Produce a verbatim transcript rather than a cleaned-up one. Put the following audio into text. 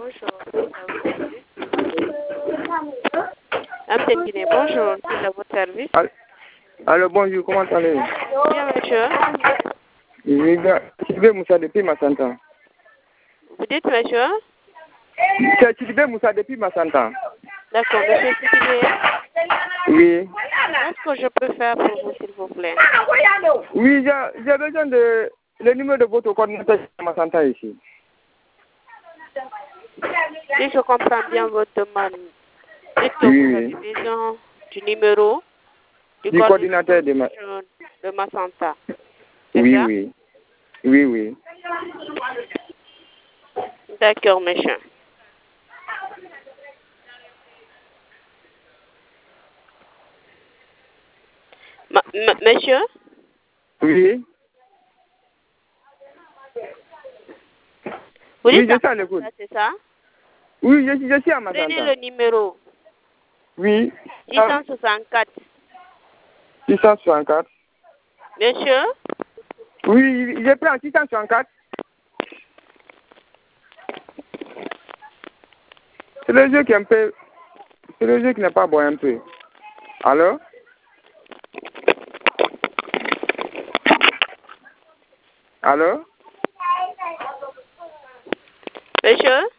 bonjour. Amden Guinée, bonjour. C'est à votre service. Allô, bonjour, comment allez-vous? Bien, monsieur. Je vais Moussa depuis Massanta. Vous dites, monsieur? C'est Sidibé Moussa depuis Massanta. D'accord, monsieur Sidibé. Oui. Qu'est-ce que je peux faire pour vous, s'il vous plaît? Oui, j'ai j'ai besoin de le numéro de votre coordinateur à Massanta ici. Si je comprends bien votre demande, dites que Oui, vous avez oui. besoin du numéro du, Du coordinateur de ma... de ma Santa. C'est Oui, ça? oui. Oui, oui. D'accord, monsieur. Ma- m- monsieur? Oui. Vous Oui, dites je suis à l'écoute. c'est ça? Oui, je, suis- je suis à Prenez Massanta. le numéro Oui. six cent soixante-quatre. six cent soixante-quatre. Monsieur? Oui, je prends six cent soixante-quatre. C'est le jeu qui est un peu... C'est le jeu qui n'est pas bon un peu. Allô? Allô? Monsieur?